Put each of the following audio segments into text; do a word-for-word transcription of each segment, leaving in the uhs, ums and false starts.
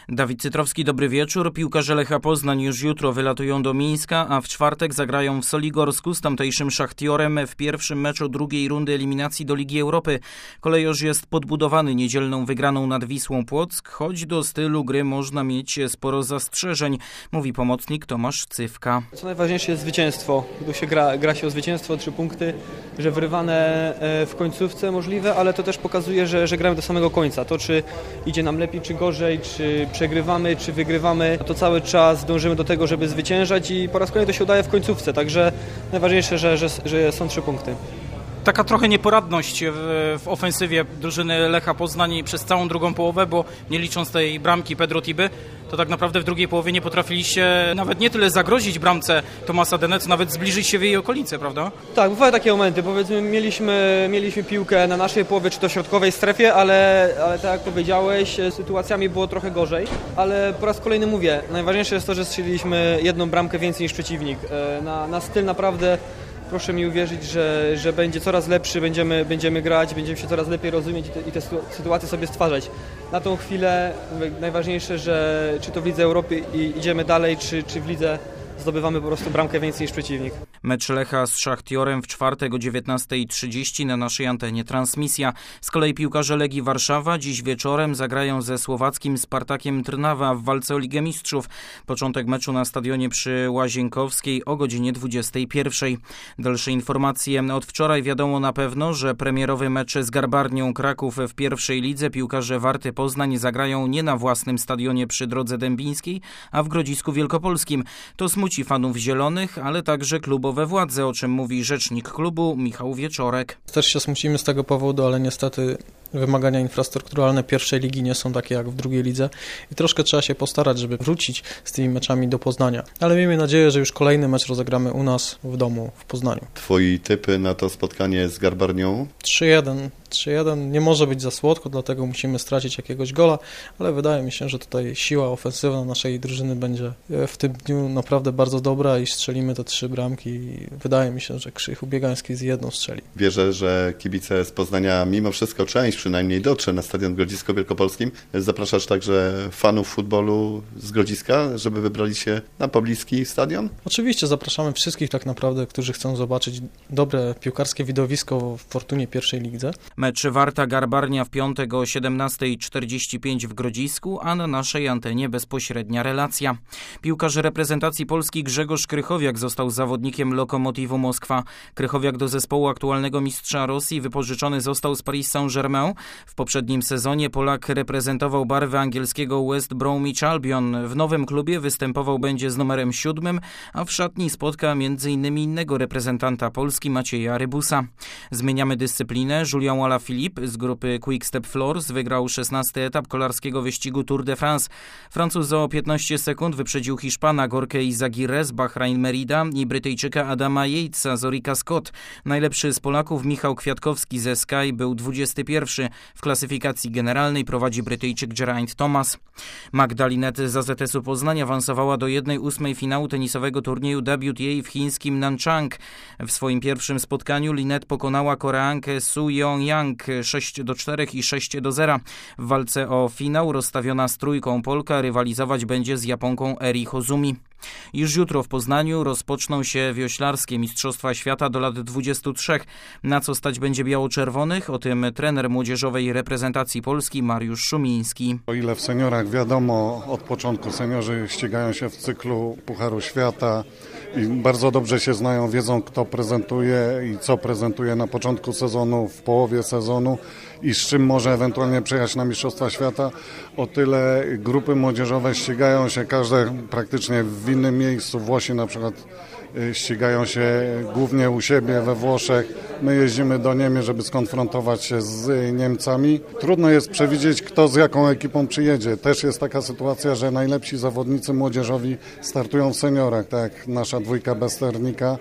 Dawid Cytrowski, dobry wieczór. Piłkarze Lecha Poznań już jutro wylatują do Mińska, a w czwartek zagrają w Soligorsku z tamtejszym Szachtiorem w pierwszym meczu drugiej rundy eliminacji do Ligi Europy. Kolejorz jest podbudowany niedzielną wygraną nad Wisłą Płock, choć do stylu gry można mieć sporo zastrzeżeń, mówi pomocnik Tomasz Cywka. Co najważniejsze jest zwycięstwo. Tu się gra, gra się o zwycięstwo, trzy punkty, że wyrywane w końcówce możliwe, ale to też pokazuje, że, że gramy do samego końca. To czy idzie nam lepiej, czy gorzej, czy przegrywamy, czy wygrywamy, to cały czas dążymy do tego, żeby zwyciężać i po raz kolejny to się udaje w końcówce, także najważniejsze, że, że, że są trzy punkty. Taka trochę nieporadność w, w ofensywie drużyny Lecha Poznań przez całą drugą połowę, bo nie licząc tej bramki Pedro Tiby, to tak naprawdę w drugiej połowie nie potrafiliście nawet nie tyle zagrozić bramce Tomasa Dene, co nawet zbliżyć się w jej okolice, prawda? Tak, bywały takie momenty, powiedzmy mieliśmy, mieliśmy piłkę na naszej połowie, czy to środkowej strefie, ale, ale tak jak powiedziałeś, sytuacjami było trochę gorzej, ale po raz kolejny mówię, najważniejsze jest to, że strzeliliśmy jedną bramkę więcej niż przeciwnik. Na, na styl naprawdę proszę mi uwierzyć, że, że będzie coraz lepszy, będziemy, będziemy grać, będziemy się coraz lepiej rozumieć i te, i te sytuacje sobie stwarzać. Na tą chwilę najważniejsze, że czy to w Lidze Europy i idziemy dalej, czy, czy w Lidze zdobywamy po prostu bramkę więcej niż przeciwnik. Mecz Lecha z Szachtiorem w czwartek o dziewiętnasta trzydzieści na naszej antenie transmisja. Z kolei piłkarze Legii Warszawa dziś wieczorem zagrają ze słowackim Spartakiem Trnawa w walce o Ligę Mistrzów. Początek meczu na stadionie przy Łazienkowskiej o godzinie dwudziestej pierwszej. Dalsze informacje. Od wczoraj wiadomo na pewno, że premierowy mecz z Garbarnią Kraków w pierwszej lidze piłkarze Warty Poznań zagrają nie na własnym stadionie przy Drodze Dębińskiej, a w Grodzisku Wielkopolskim. To smuci fanów zielonych, ale także klubowe władze, o czym mówi rzecznik klubu Michał Wieczorek. Też się smucimy z tego powodu, ale niestety wymagania infrastrukturalne pierwszej ligi nie są takie jak w drugiej lidze i troszkę trzeba się postarać, żeby wrócić z tymi meczami do Poznania. Ale miejmy nadzieję, że już kolejny mecz rozegramy u nas w domu w Poznaniu. Twoi typy na to spotkanie z Garbarnią? trzy jeden. trzy jeden nie może być za słodko, dlatego musimy stracić jakiegoś gola, ale wydaje mi się, że tutaj siła ofensywna naszej drużyny będzie w tym dniu naprawdę bardzo dobra i strzelimy te trzy bramki i wydaje mi się, że Krzychu Biegański z jedną strzeli. Wierzę, że kibice z Poznania mimo wszystko część przynajmniej dotrze na stadion Grodzisko Wielkopolskim. Zapraszasz także fanów futbolu z Grodziska, żeby wybrali się na pobliski stadion? Oczywiście zapraszamy wszystkich tak naprawdę, którzy chcą zobaczyć dobre piłkarskie widowisko w Fortunie pierwszej lidze. Mecz Warta Garbarnia w piątek o siedemnasta czterdzieści pięć w Grodzisku, a na naszej antenie bezpośrednia relacja. Piłkarz reprezentacji Polski Grzegorz Krychowiak został zawodnikiem Lokomotivu Moskwa. Krychowiak do zespołu aktualnego mistrza Rosji wypożyczony został z Paris Saint-Germain. W poprzednim sezonie Polak reprezentował barwy angielskiego West Bromwich Albion. W nowym klubie występował będzie z numerem siódmym, a w szatni spotka między innymi innego reprezentanta Polski Macieja Rybusa. Zmieniamy dyscyplinę. Julian Alaphilippe z grupy Quick Step Floors wygrał szesnasty etap kolarskiego wyścigu Tour de France. Francuz o piętnaście sekund wyprzedził Hiszpana Gorkę Izagirre z Bahrain Merida i Brytyjczyka Adama Yatesa z Orica Scott. Najlepszy z Polaków Michał Kwiatkowski ze Sky był dwudziesty pierwszy. W klasyfikacji generalnej prowadzi Brytyjczyk Geraint Thomas. Magda Linnet z A Z S-u Poznań awansowała do jednej ósmej finału tenisowego turnieju W T A w chińskim Nanchang. W swoim pierwszym spotkaniu Linnet pokonała Koreankę Su Yong-yang sześć do czterech i sześć do zera. W walce o finał rozstawiona z trójką Polka rywalizować będzie z Japonką Eri Hozumi. Już jutro w Poznaniu rozpoczną się wioślarskie Mistrzostwa Świata do lat dwudziestu trzech. Na co stać będzie biało-czerwonych? O tym trener młodzieżowej reprezentacji Polski Mariusz Szumiński. O ile w seniorach wiadomo, od początku seniorzy ścigają się w cyklu Pucharu Świata i bardzo dobrze się znają, wiedzą kto prezentuje i co prezentuje na początku sezonu, w połowie sezonu i z czym może ewentualnie przyjechać na Mistrzostwa Świata. O tyle grupy młodzieżowe ścigają się każde praktycznie w innym miejscu. Włosi na przykład ścigają się głównie u siebie we Włoszech. My jeździmy do Niemiec, żeby skonfrontować się z Niemcami. Trudno jest przewidzieć, kto z jaką ekipą przyjedzie. Też jest taka sytuacja, że najlepsi zawodnicy młodzieżowi startują w seniorach, tak jak nasza dwójka Besternika.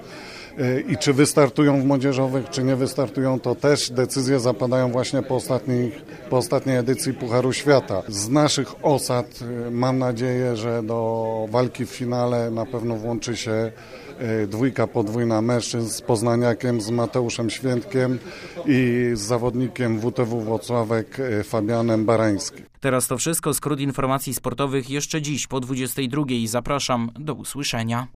I czy wystartują w młodzieżowych, czy nie wystartują, to też decyzje zapadają właśnie po, ostatnich, po ostatniej edycji Pucharu Świata. Z naszych osad mam nadzieję, że do walki w finale na pewno włączy się dwójka podwójna mężczyzn z Poznaniakiem, z Mateuszem Świętkiem i z zawodnikiem W T W Włocławek Fabianem Barańskim. Teraz to wszystko, skrót informacji sportowych jeszcze dziś po dwudziestej drugiej. Zapraszam, do usłyszenia.